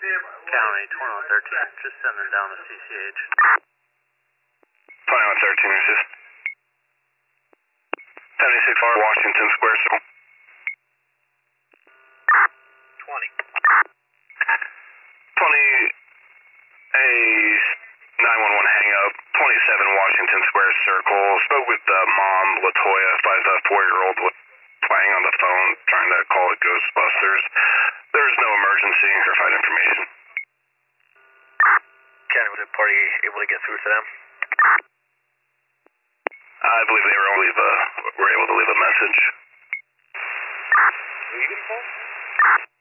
County 2113, just send them down to CCH. 2113 is just 76 Washington Square Circle. 20. 20 a 911 hang up, 27 Washington Square Circle. Spoke with mom, Latoya, 4-year-old, playing on the phone, trying to call it Ghostbusters. There's no emergency or fight information. County, was the party able to get through to them? I believe they were able to leave a message. Beautiful.